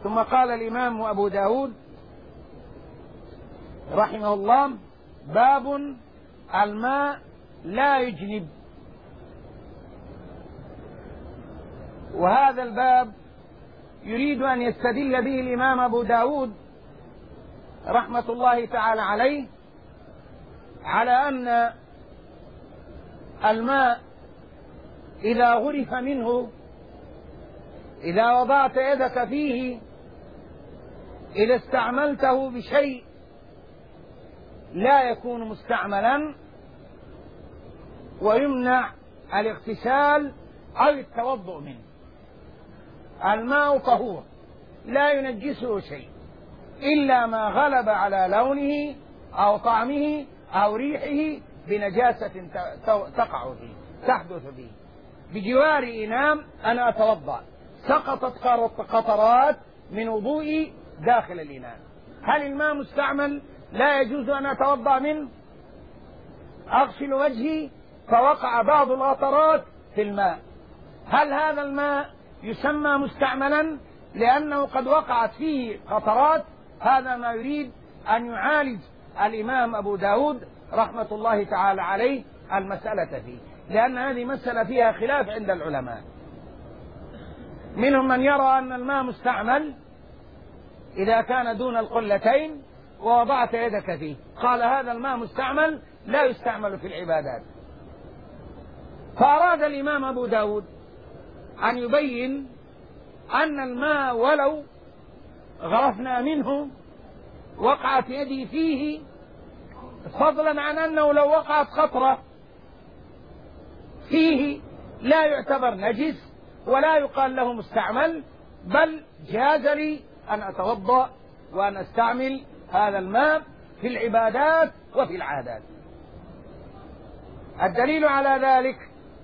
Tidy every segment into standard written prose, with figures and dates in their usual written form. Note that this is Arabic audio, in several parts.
ثم قال الإمام أبو داود رحمه الله: باب الماء لا يجنب. وهذا الباب يريد أن يستدل به الإمام أبو داود رحمة الله تعالى عليه على أن الماء إذا غرف منه، إذا وضعت يدك فيه، إذا استعملته بشيء لا يكون مستعملا ويمنع الاغتسال أو التوضؤ منه. الماء طهور لا ينجسه شيء إلا ما غلب على لونه أو طعمه أو ريحه بنجاسة تقع فيه تحدث فيه. بجوار إناء أنا أتوضأ، سقطت قطرات من وضوئي داخل الإناء، هل الماء مستعمل لا يجوز أن أتوضأ منه؟ أغسل وجهي فوقع بعض القطرات في الماء، هل هذا الماء يسمى مستعملا لأنه قد وقعت فيه قطرات؟ هذا ما يريد أن يعالج الإمام أبو داود رحمة الله تعالى عليه المسألة فيه، لأن هذه مسألة فيها خلاف عند العلماء. منهم من يرى أن الماء مستعمل إذا كان دون القلتين ووضعت يدك فيه، قال هذا الماء مستعمل لا يستعمل في العبادات. فأراد الإمام أبو داود أن يبين أن الماء ولو غرفنا منه وقعت يدي فيه، فضلا عن أنه لو وقعت قطرة فيه لا يعتبر نجس ولا يقال له مستعمل، بل جاز لي أن أتوضأ وأن أستعمل هذا الماء في العبادات وفي العادات. الدليل على ذلك: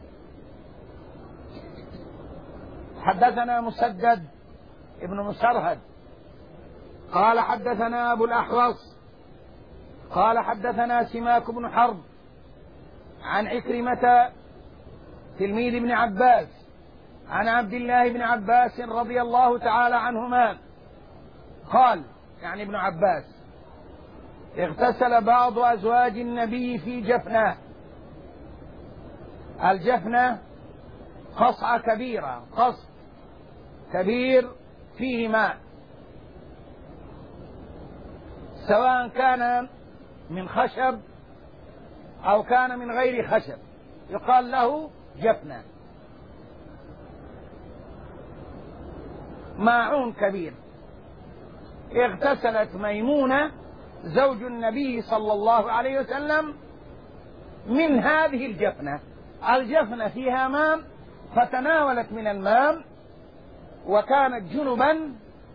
حدثنا مسدد ابن مسرهد قال حدثنا أبو الأحوص قال حدثنا سماك بن حرب عن عكرمة تلميذ ابن عباس عن عبد الله بن عباس رضي الله تعالى عنهما قال، يعني ابن عباس: اغتسل بعض أزواج النبي في جفنة. الجفنة قصعة كبيرة، قص كبير فيه ماء، سواء كان من خشب أو كان من غير خشب، يقال له جفنة، ماعون كبير. اغتسلت ميمونة زوج النبي صلى الله عليه وسلم من هذه الجفنة. الجفنة فيها ماء، فتناولت من الماء وكانت جنبا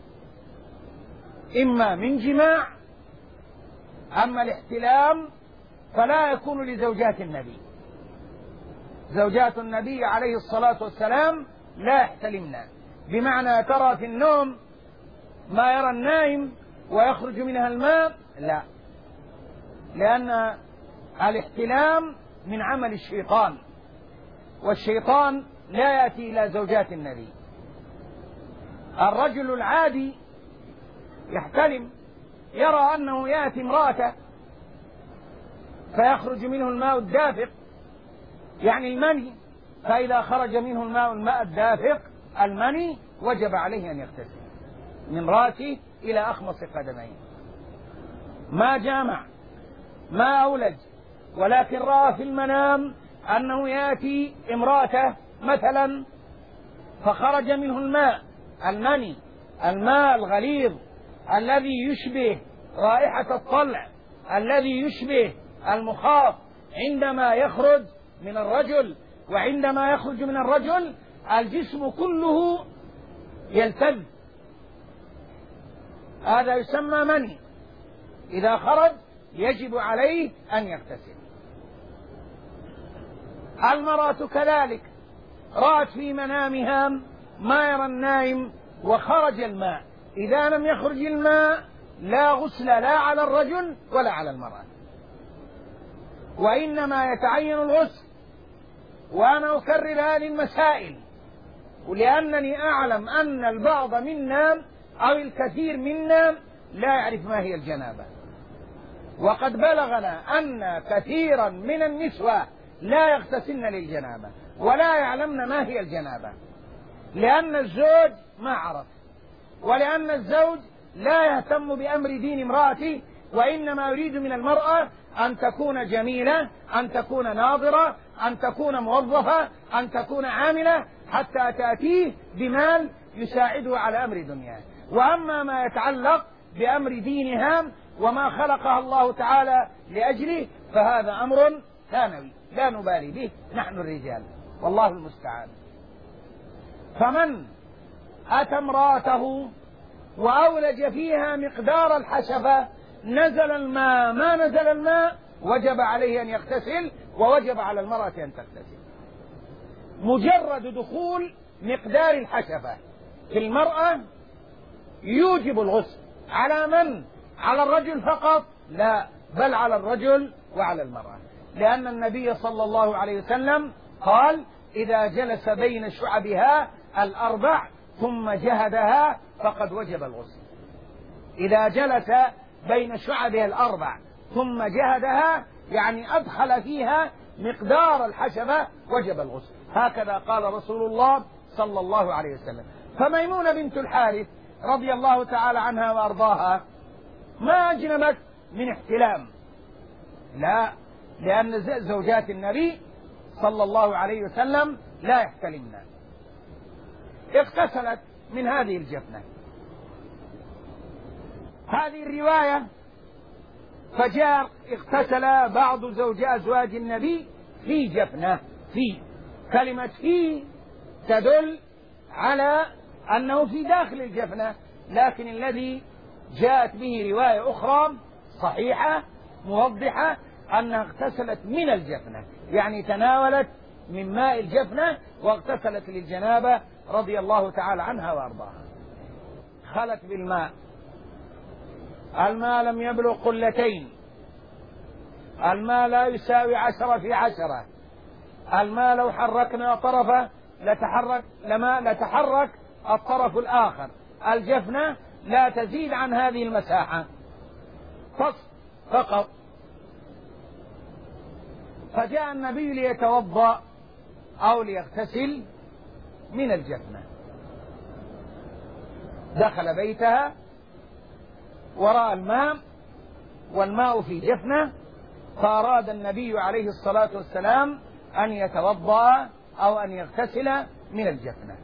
إما من جماع، أما الاحتلام فلا يكون لزوجات النبي. زوجات النبي عليه الصلاة والسلام لا يحتلمن، بمعنى ترى في النوم ما يرى النائم ويخرج منها الماء، لا، لأن الاحتلام من عمل الشيطان، والشيطان لا يأتي إلى زوجات النبي. الرجل العادي يحتلم، يرى أنه يأتي امرأته فيخرج منه الماء الدافق، يعني المني، فإذا خرج منه الماء الدافق المني وجب عليه أن يغتسل من رأسه إلى أخمص قدميه، ما جامع ما أولج، ولكن رأى في المنام أنه يأتي امرأته مثلا فخرج منه الماء المني، الماء الغليظ الذي يشبه رائحة الطلع، الذي يشبه المخاط عندما يخرج من الرجل، وعندما يخرج من الرجل الجسم كله يلتذ، هذا يسمى مني. إذا خرج يجب عليه أن يغتسل. المرأة كذلك رأت في منامها ما يرى النائم وخرج الماء، إذا لم يخرج الماء لا غسل لا على الرجل ولا على المرأة، وإنما يتعين الغسل. وأنا أكرر هذه المسائل ولأنني أعلم أن البعض منا أو الكثير منا لا يعرف ما هي الجنابة. وقد بلغنا أن كثيرا من النسوة لا يغتسلن للجنابة ولا يعلمن ما هي الجنابة، لأن الزوج ما عرف، ولأن الزوج لا يهتم بأمر دين امرأته، وإنما يريد من المرأة أن تكون جميلة، أن تكون ناظرة، أن تكون موظفة، أن تكون عاملة، حتى تأتيه بمال يساعده على أمر دنياه. وأما ما يتعلق بأمر دينها وما خلقها الله تعالى لأجله فهذا أمر ثانوي لا نبالي به نحن الرجال، والله المستعان. فمن أتى امرأته وأولج فيها مقدار الحشفة نزل الماء ما نزل الماء وجب عليه أن يغتسل، ووجب على المرأة أن تغتسل. مجرد دخول مقدار الحشفة في المرأة يوجب الغسل. على من؟ على الرجل فقط؟ لا، بل على الرجل وعلى المرأة، لأن النبي صلى الله عليه وسلم قال: إذا جلس بين شعبها الأربع ثم جهدها فقد وجب الغسل. إذا جلس بين شعبها الأربع ثم جهدها يعني أدخل فيها مقدار الحشفة وجب الغسل. هكذا قال رسول الله صلى الله عليه وسلم. فميمونة بنت الحارث رضي الله تعالى عنها وأرضاها ما أجنبت من احتلام، لا، لأن زوجات النبي صلى الله عليه وسلم لا يحتلمن. اغتسلت من هذه الجفنة. هذه الرواية فجاء اغتسل بعض أزواج النبي في جفنة. في كلمة في تدل على أنه في داخل الجفنة، لكن الذي جاءت به رواية أخرى صحيحة موضحة أنها اغتسلت من الجفنة، يعني تناولت من ماء الجفنة واغتسلت للجنابة رضي الله تعالى عنها وأرضاها. خلت بالماء، الماء لم يبلغ قلتين، الماء لا يساوي 10 في 10، الماء لو حركنا طرفه لتحرك الطرف الآخر، الجفنة لا تزيد عن هذه المساحة فقط. فجاء النبي ليتوضأ أو ليغتسل من الجفنة، دخل بيتها ورأى الماء والماء في جفنة، فأراد النبي عليه الصلاة والسلام أن يتوضأ أو أن يغتسل من الجفنة.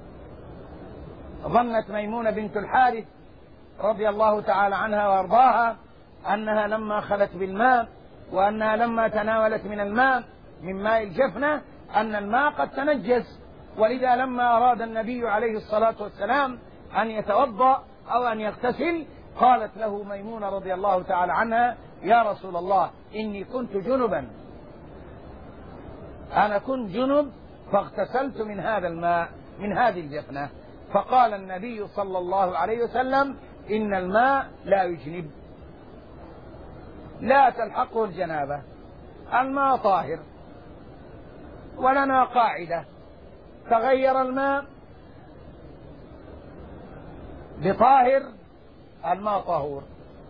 ظنت ميمونة بنت الحارث رضي الله تعالى عنها وأرضاها أنها لما خلت بالماء وأنها لما تناولت من الماء من ماء الجفنة أن الماء قد تنجس، ولذا لما أراد النبي عليه الصلاة والسلام أن يتوضأ أو أن يغتسل قالت له ميمونة رضي الله تعالى عنها: يا رسول الله إني كنت جنبا، أنا كنت جنب فاغتسلت من هذا الماء من هذه الجفنة. فقال النبي صلى الله عليه وسلم: إن الماء لا يجنب، لا تلحقه الجنابة، الماء طاهر. ولنا قاعدة: تغير الماء بطاهر الماء طهور،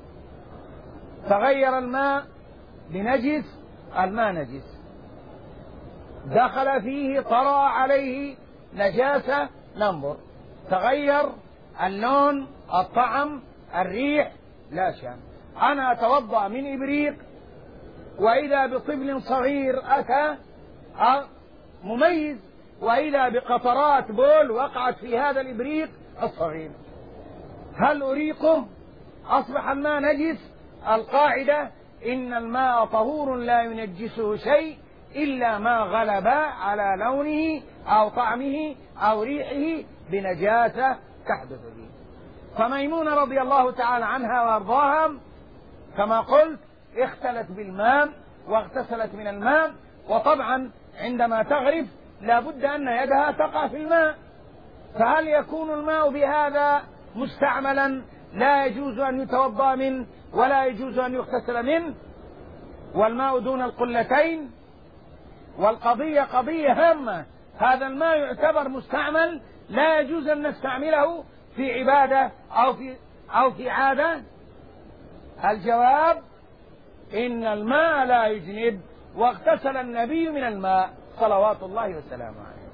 تغير الماء بنجس الماء نجس، دخل فيه طرأ عليه نجاسة ننظر، تغير اللون الطعم الريح لا شأن. أنا أتوضأ من إبريق وإذا بطفل صغير أتى مميز، وإذا بقطرات بول وقعت في هذا الإبريق الصغير، هل أريقه؟ أصبح الماء نجس. القاعدة: إن الماء طهور لا ينجسه شيء إلا ما غلب على لونه أو طعمه أو ريحه بنجاسة تحدث به. فميمونة رضي الله تعالى عنها وأرضاها كما قلت اختلت بالماء واغتسلت من الماء، وطبعا عندما تغرف لا بد أن يدها تقع في الماء، فهل يكون الماء بهذا مستعملا لا يجوز أن يتوضأ منه ولا يجوز أن يغتسل منه، والماء دون القلتين؟ والقضية قضية هامة، هذا الماء يعتبر مستعمل لا يجوز أن نستعمله في عبادة أو في عادة؟ الجواب إن الماء لا يجنب، واغتسل النبي من الماء صلوات الله وسلامه عليه.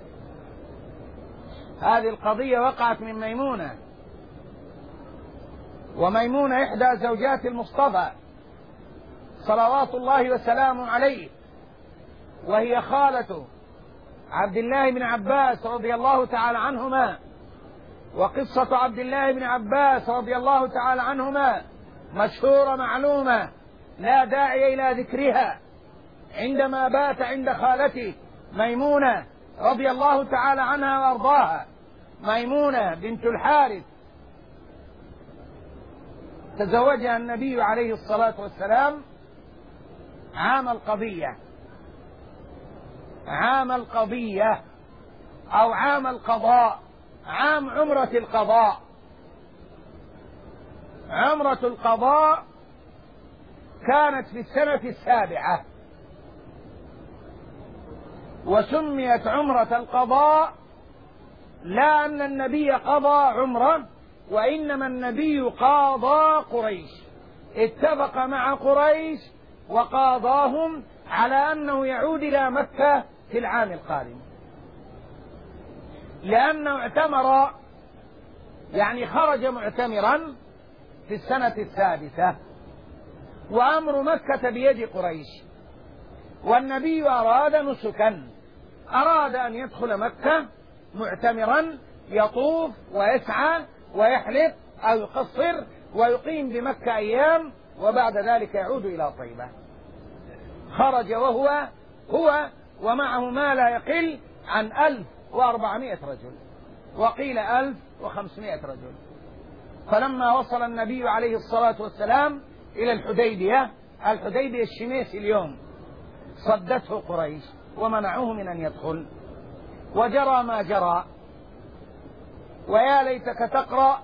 هذه القضية وقعت من ميمونة، وميمونة إحدى زوجات المصطفى صلوات الله وسلامه عليه، وهي خالة عبد الله بن عباس رضي الله تعالى عنهما. وقصة عبد الله بن عباس رضي الله تعالى عنهما مشهورة معلومة لا داعي إلى ذكرها. عندما بات عند خالته ميمونة رضي الله تعالى عنها وأرضاها، ميمونة بنت الحارث تزوجها النبي عليه الصلاة والسلام عام القضية، عام القضية أو عام القضاء، عام عمرة القضاء. عمرة القضاء كانت في السنة السابعة، وسميت عمرة القضاء لا أن النبي قضى عمرة، وإنما النبي قاضى قريش، اتفق مع قريش وقاضاهم على أنه يعود إلى مكة في العام القادم، لأنه اعتمر، يعني خرج معتمرا في السنة السادسة، وأمر مكة بيد قريش، والنبي أراد نسكا، أراد أن يدخل مكة معتمرا يطوف ويسعى ويحلق أو يقصر ويقيم بمكة أيام، وبعد ذلك يعود إلى طيبة. خرج هو ومعه ما لا يقل عن 1400 رجل، وقيل 1500 رجل. فلما وصل النبي عليه الصلاة والسلام إلى الحديبية الشميس اليوم، صدته قريش ومنعوه من أن يدخل، وجرى ما جرى. ويا ليتك تقرأ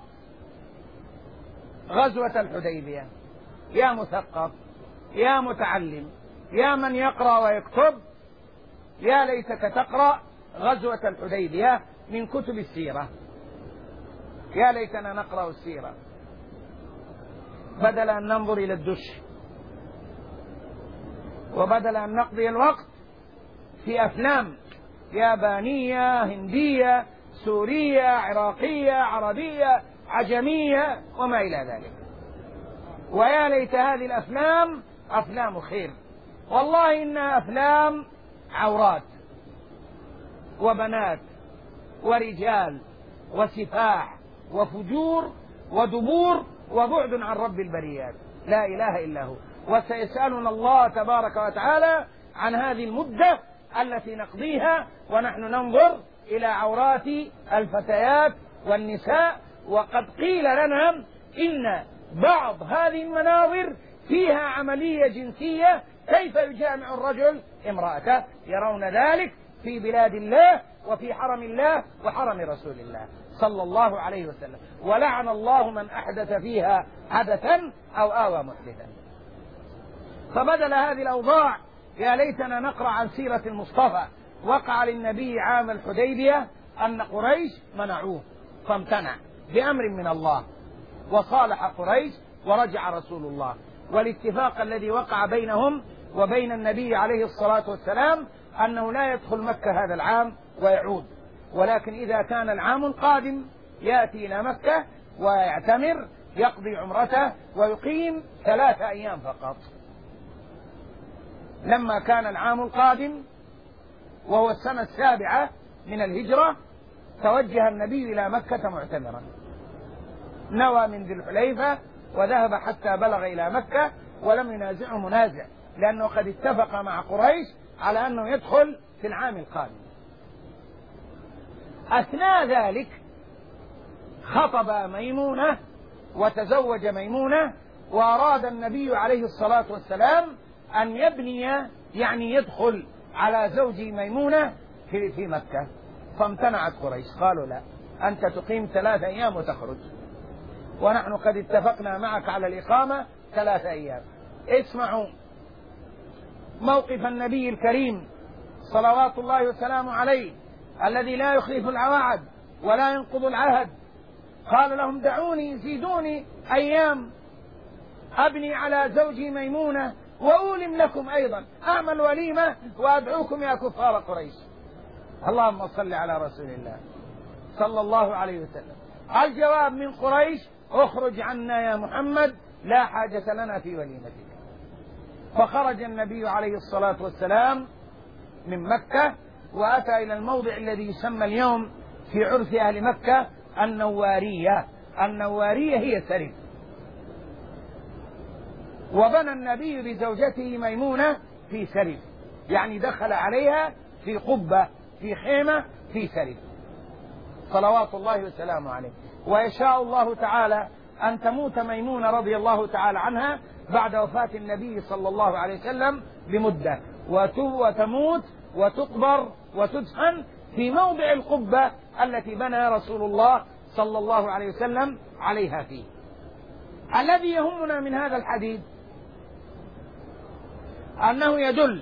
غزوة الحديبية يا مثقف، يا متعلم، يا من يقرأ ويكتب، يا ليتك تقرأ غزوة الحديبية من كتب السيرة. يا ليتنا نقرأ السيرة بدل أن ننظر إلى الدش، وبدل أن نقضي الوقت في أفلام يابانية، هندية، سورية، عراقية، عربية، عجمية، وما إلى ذلك. ويا ليت هذه الأفلام أفلام خير، والله إنها أفلام عورات وبنات ورجال وسفاح وفجور ودبور وبعد عن رب البريات، لا إله إلا هو. وسيسألنا الله تبارك وتعالى عن هذه المدة التي نقضيها ونحن ننظر إلى عورات الفتيات والنساء. وقد قيل لنا إن بعض هذه المناظر فيها عملية جنسية، كيف يجامع الرجل امرأته، يرون ذلك في بلاد الله وفي حرم الله وحرم رسول الله صلى الله عليه وسلم. ولعن الله من أحدث فيها حدثا أو آوى محدثا. فبدل هذه الأوضاع يا ليتنا نقرأ عن سيرة المصطفى. وقع للنبي عام الحديبية أن قريش منعوه فامتنع بأمر من الله، وصالح قريش ورجع رسول الله. والاتفاق الذي وقع بينهم وبين النبي عليه الصلاة والسلام أنه لا يدخل مكة هذا العام ويعود، ولكن إذا كان العام القادم يأتي إلى مكة ويعتمر، يقضي عمرته ويقيم 3 أيام فقط. لما كان العام القادم وهو السنة 7 من الهجرة، توجه النبي إلى مكة معتمرا، نوى من ذي الحليفة وذهب حتى بلغ إلى مكة، ولم ينازعه منازع، لأنه قد اتفق مع قريش على أنه يدخل في العام القادم. أثناء ذلك خطب ميمونة وتزوج ميمونة، وأراد النبي عليه الصلاة والسلام أن يبني، يعني يدخل على زوج ميمونة في مكة، فامتنعت قريش، قالوا لا، أنت تقيم 3 أيام وتخرج، ونحن قد اتفقنا معك على الإقامة 3 أيام. اسمعوا موقف النبي الكريم صلوات الله وسلامه عليه، الذي لا يخلف الوعد ولا ينقض العهد. قال لهم دعوني زيدوني أيام أبني على زوجي ميمونة وأولم لكم أيضا، أعمل وليمة وأدعوكم يا كفار قريش. اللهم صل على رسول الله صلى الله عليه وسلم. الجواب من قريش: اخرج عنا يا محمد، لا حاجة لنا في وليمتك. فخرج النبي عليه الصلاة والسلام من مكة وأتى إلى الموضع الذي يسمى اليوم في عرف أهل مكة النوارية. النوارية هي سرب. وبنى النبي بزوجته ميمونة في سرب، يعني دخل عليها في قبة، في خيمة، في سرب، صلوات الله وسلامه عليه. ويشاء الله تعالى أن تموت ميمونة رضي الله تعالى عنها بعد وفاة النبي صلى الله عليه وسلم بمدة، وتموت وتقبر وتدفن في موضع القبة التي بنى رسول الله صلى الله عليه وسلم عليها فيه. الذي يهمنا من هذا الحديث أنه يدل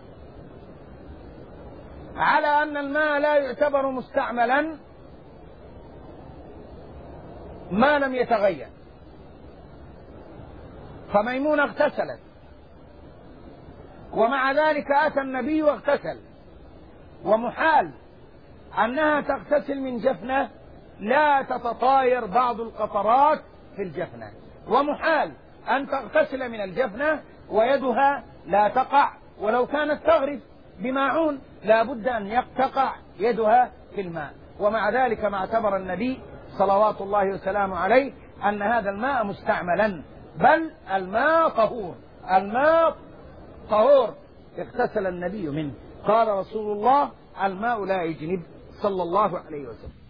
على أن الماء لا يعتبر مستعملا ما لم يتغير. فميمونة اغتسلت، ومع ذلك أتى النبي واغتسل، ومحال أنها تغتسل من جفنة لا تتطاير بعض القطرات في الجفنة، ومحال أن تغتسل من الجفنة ويدها لا تقع، ولو كانت تغرف بماعون لا بد أن تقع يدها في الماء. ومع ذلك ما اعتبر النبي صلوات الله وسلامه عليه أن هذا الماء مستعملا، بل الماء طهور، الماء طهور اغتسل النبي منه. قال رسول الله: الماء لا يجنب، صلى الله عليه وسلم.